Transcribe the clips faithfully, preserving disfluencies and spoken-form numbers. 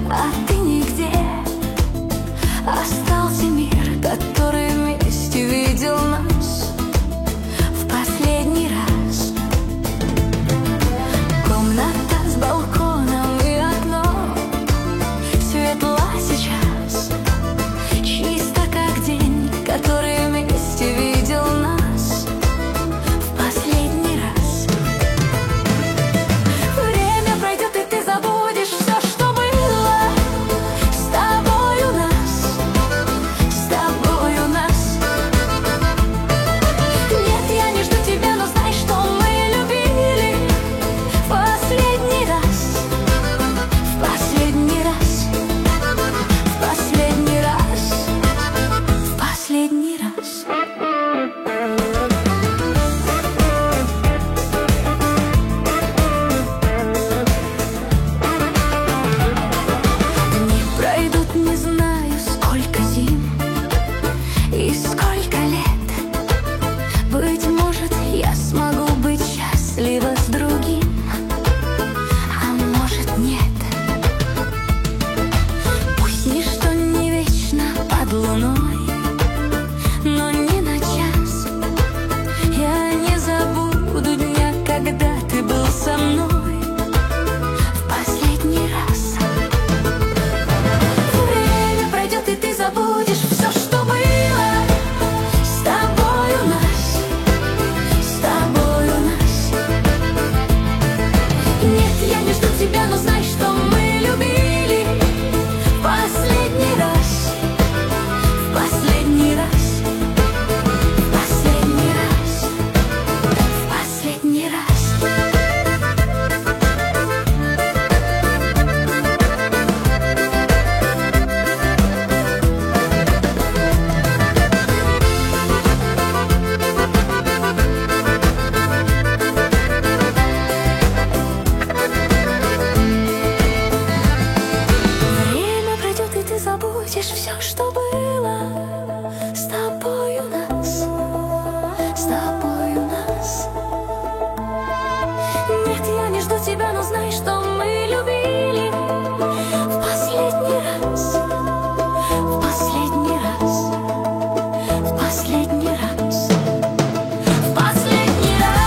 а ты нигде. Остался мир, который вместе видел нас в последний раз. Комната с балконом и окном светла сейчас, чисто как день, который вместе видел нас в последний раз. Время пройдет, и ты забудешь все, что было с тобой у нас, с тобой у нас. Нет, я не жду тебя, но знай, что мы любили в последний раз, в последний раз, в последний раз, в последний раз. Дни пройдут, не знаю, сколько зим и сколько лет. Быть может, я смогу быть счастлива с другим, а может, нет. Пусть ничто не вечно под луной, но ни на час я не забуду дня, когда ты был со мной в последний раз. Время пройдет, и ты забудешь все, что было с тобой у нас, с тобой у нас. Нет, я не жду тебя, но знай, что мы любили в последний раз, в последний раз, в последний раз, в последний раз. Время пройдет, и ты забудешь все, что было с тобой у нас, с тобой у нас. Нет, я не жду тебя, но знай, что мы любили в последний раз, в последний раз, в последний раз, в последний раз.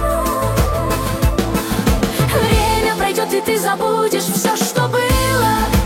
Время пройдет, и ты забудешь все, что было